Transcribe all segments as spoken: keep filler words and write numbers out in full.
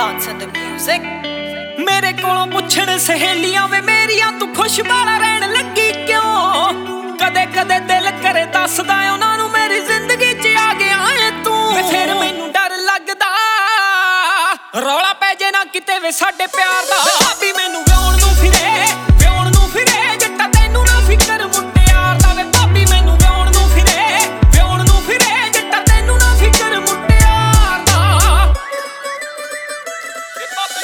Dance and the music. मेरे कोलों पुछण सहेलियां वे मेरियां तू खुश बाला रहन लगी क्यों कदे कदे दिल करे दसदा उन्हां नूं मेरी जिंदगी च आ गया है तू वे फिर मैनूं डर लगदा रौला पै जे ना किते वे साडे प्यार दा भाभी मैनूं व्याउण नूं फिरे व्याउण नूं फिरे जट्टा तैनूं ना फिकर मुंडियार दा वे भाभी मैनूं व्याउण नूं फिरे व्याउण नूं फिरे जट्टा तैनूं ना फिकर मुंडियार दा वे भाभी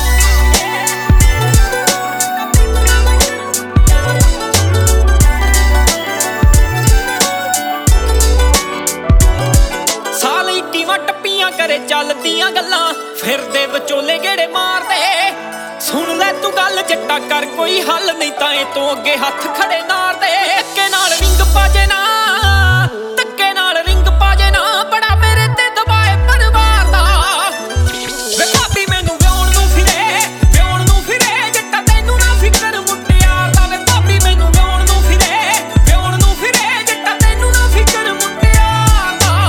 टप्पियां करे चलदियां गल्लां फिरदे विचोले गेड़े मारदे सुन ले तू गल जट्टा कर कोई हल नहीं तां ए तों अगे हथ खड़े नारदे धक्के नाल रिंग पाजे ना धक्के नाल रिंग पाजे ना बड़ा मेरे ते दबाए परिवार दा वे भाभी मैनूं व्याउण नूं फिरे व्याउण नूं फिरे जट्टा तैनूं ना फिकर मुंडियार दा वे भाभी मैनूं व्याउण नूं फिरे व्याउण नूं फिरे जट्टा तैनूं ना फिकर मुंडियार दा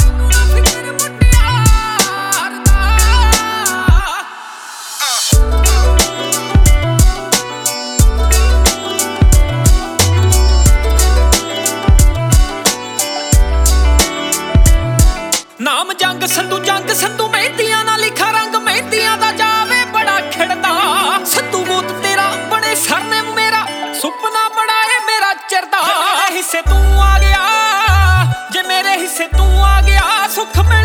नाम जंग संधू जंग संधू मेहंदियां ना लिखा रंग मेहंदियां दा जावे बड़ा खिड़दा संधू मोत तेरा बड़े सरने मेरा सुपना बड़ा है मेरा चिरदा हिस्से तू आ गया जे मेरे हिस्से तू आ गया सुख में